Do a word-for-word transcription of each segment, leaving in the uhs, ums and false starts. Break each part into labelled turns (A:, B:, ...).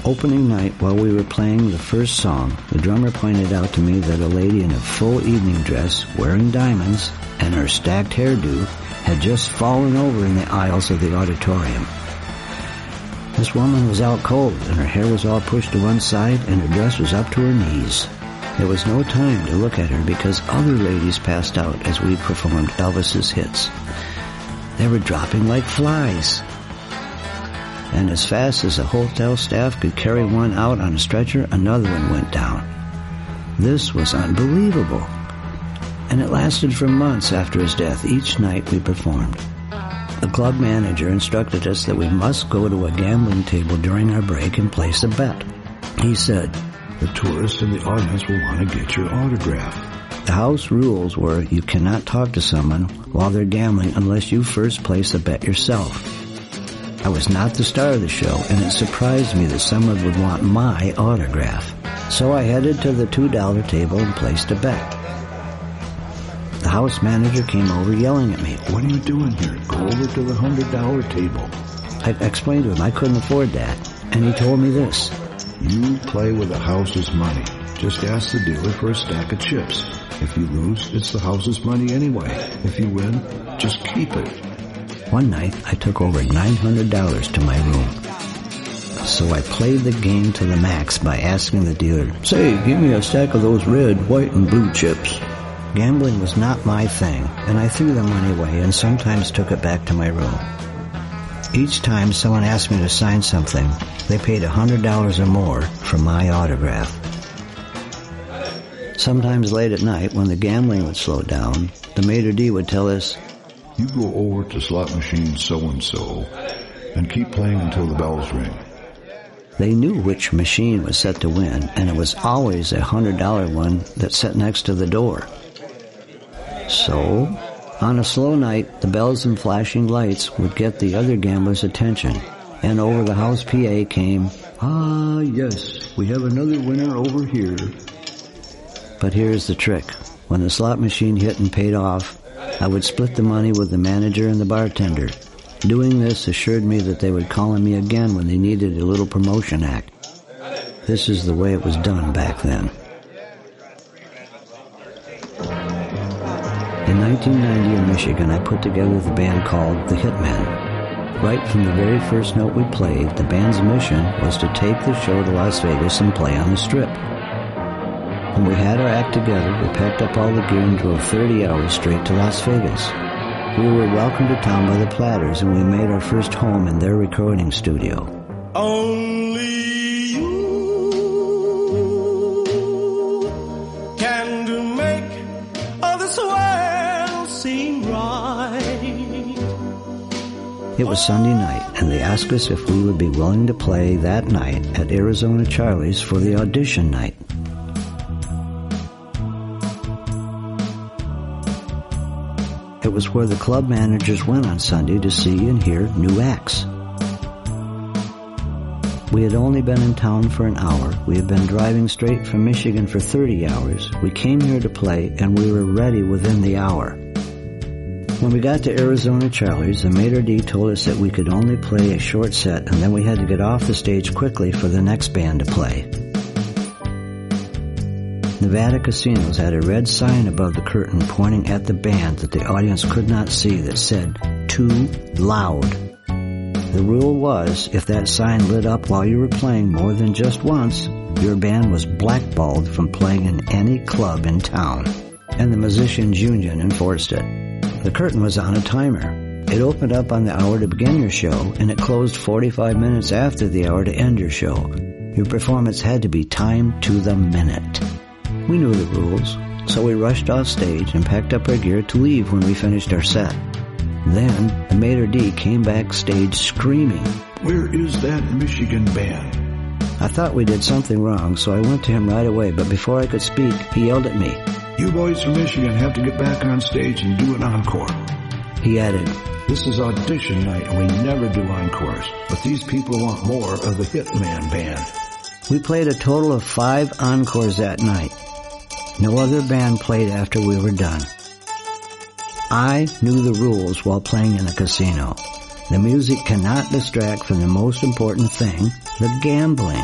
A: Opening night, while we were playing the first song, the drummer pointed out to me that a lady in a full evening dress, wearing diamonds, and her stacked hairdo had just fallen over in the aisles of the auditorium. This woman was out cold, and her hair was all pushed to one side, and her dress was up to her knees. There was no time to look at her because other ladies passed out as we performed Elvis's hits. They were dropping like flies. And as fast as the hotel staff could carry one out on a stretcher, another one went down. This was unbelievable. And it lasted for months after his death. Each night we performed. The club manager instructed us that we must go to a gambling table during our break and place a bet. He said,
B: "The tourists in the audience will want to get your autograph."
A: The house rules were you cannot talk to someone while they're gambling unless you first place a bet yourself. I was not the star of the show, and it surprised me that someone would want my autograph. So I headed to the two dollar table and placed a bet. The house manager came over yelling at me.
B: "What are you doing here? Go over to the one hundred dollar table."
A: I explained to him I couldn't afford that, and he told me this.
B: "You play with the house's money. Just ask the dealer for a stack of chips. If you lose, it's the house's money anyway. If you win, just keep it."
A: One night, I took over nine hundred dollars to my room. So I played the game to the max by asking the dealer, "Say, give me a stack of those red, white, and blue chips." Gambling was not my thing, and I threw the money away and sometimes took it back to my room. Each time someone asked me to sign something, they paid one hundred dollars or more for my autograph. Sometimes late at night, when the gambling would slow down, the maitre d' would tell us,
B: "You go over to slot machine so-and-so and keep playing until the bells ring."
A: They knew which machine was set to win, and it was always a one hundred dollar one that sat next to the door. So, on a slow night, the bells and flashing lights would get the other gamblers' attention, and over the house P A came, "Ah, yes, we have another winner over here." But here's the trick. When the slot machine hit and paid off, I would split the money with the manager and the bartender. Doing this assured me that they would call on me again when they needed a little promotion act. This is the way it was done back then. In nineteen ninety in Michigan, I put together the band called The Hitmen. Right from the very first note we played, the band's mission was to take the show to Las Vegas and play on the Strip. When we had our act together, we packed up all the gear and drove thirty hours straight to Las Vegas. We were welcomed to town by the Platters, and we made our first home in their recording studio.
C: Only you can make all this world seem right.
A: It was Sunday night, and they asked us if we would be willing to play that night at Arizona Charlie's for the audition night. It was where the club managers went on Sunday to see and hear new acts. We had only been in town for an hour. We had been driving straight from Michigan for thirty hours. We came here to play, and we were ready within the hour. When we got to Arizona Charlie's, the maitre d' told us that we could only play a short set, and then we had to get off the stage quickly for the next band to play. Nevada Casinos had a red sign above the curtain pointing at the band that the audience could not see that said, "Too loud." The rule was, if that sign lit up while you were playing more than just once, your band was blackballed from playing in any club in town, and the Musicians Union enforced it. The curtain was on a timer. It opened up on the hour to begin your show, and it closed forty-five minutes after the hour to end your show. Your performance had to be timed to the minute. We knew the rules, so we rushed off stage and packed up our gear to leave when we finished our set. Then, the maitre d' came backstage screaming,
B: "Where is that Michigan band?"
A: I thought we did something wrong, so I went to him right away, but before I could speak, he yelled at me.
B: "You boys from Michigan have to get back on stage and do an encore."
A: He added,
B: "This is audition night and we never do encores, but these people want more of the Hitman band."
A: We played a total of five encores that night. No other band played after we were done. I knew the rules while playing in the casino. The music cannot distract from the most important thing, the gambling.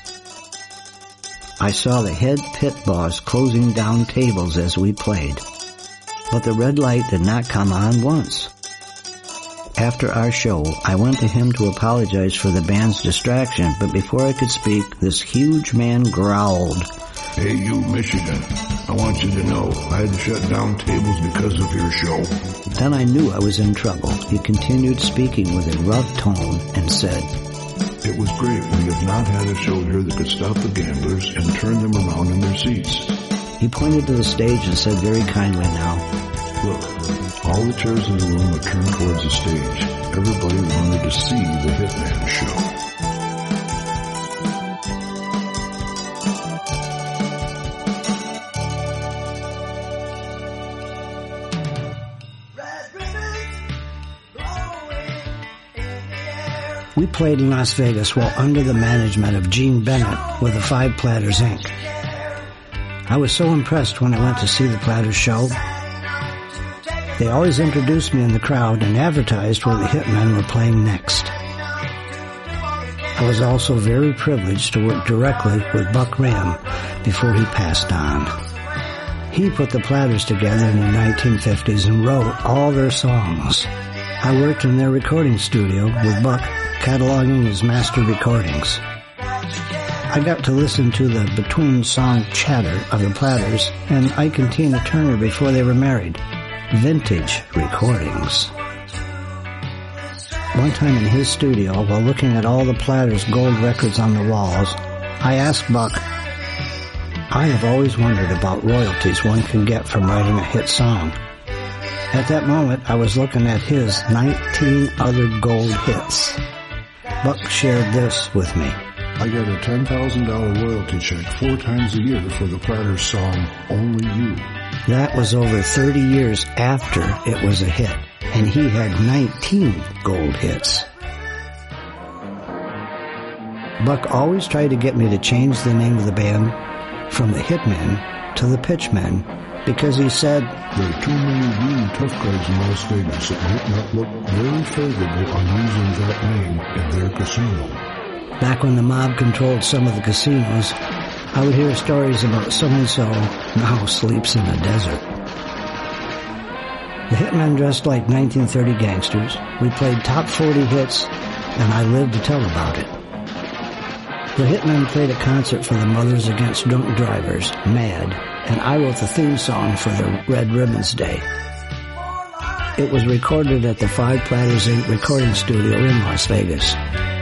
A: I saw the head pit boss closing down tables as we played, but the red light did not come on once. After our show, I went to him to apologize for the band's distraction, but before I could speak, this huge man growled,
B: "Hey, you, Michigan, I want you to know I had to shut down tables because of your show."
A: Then I knew I was in trouble. He continued speaking with a rough tone and said,
B: "It was great. We have not had a show here that could stop the gamblers and turn them around in their seats."
A: He pointed to the stage and said very kindly now,
B: "Look, all the chairs in the room are turned towards the stage. Everybody wanted to see the Hitman show."
A: We played in Las Vegas while under the management of Gene Bennett with the Five Platters, Incorporated. I was so impressed when I went to see the Platters show. They always introduced me in the crowd and advertised where the Hitmen were playing next. I was also very privileged to work directly with Buck Ram before he passed on. He put the Platters together in the nineteen fifties and wrote all their songs. I worked in their recording studio with Buck cataloging his master recordings. I got to listen to the between-song chatter of the Platters and Ike and Tina Turner before they were married. Vintage recordings. One time in his studio, while looking at all the Platters' gold records on the walls, I asked Buck, "I have always wondered about royalties one can get from writing a hit song." At that moment, I was looking at his nineteen other gold hits. Buck shared this with me.
B: "I got a ten thousand dollars royalty check four times a year for the Platters song, Only You."
A: That was over thirty years after it was a hit, and he had nineteen gold hits. Buck always tried to get me to change the name of the band from the Hitmen to the Pitchmen because he said,
B: "There are too many really tough guys in Las Vegas that might not look very favorable on using that name in their casino."
A: Back when the mob controlled some of the casinos, I would hear stories about so-and-so now sleeps in a desert. The Hitmen dressed like nineteen thirty gangsters. We played top forty hits, and I lived to tell about it. The Hitmen played a concert for the Mothers Against Drunk Drivers, MAD, and I wrote the theme song for the Red Ribbons Day. It was recorded at the Five Platters, Incorporated recording studio in Las Vegas.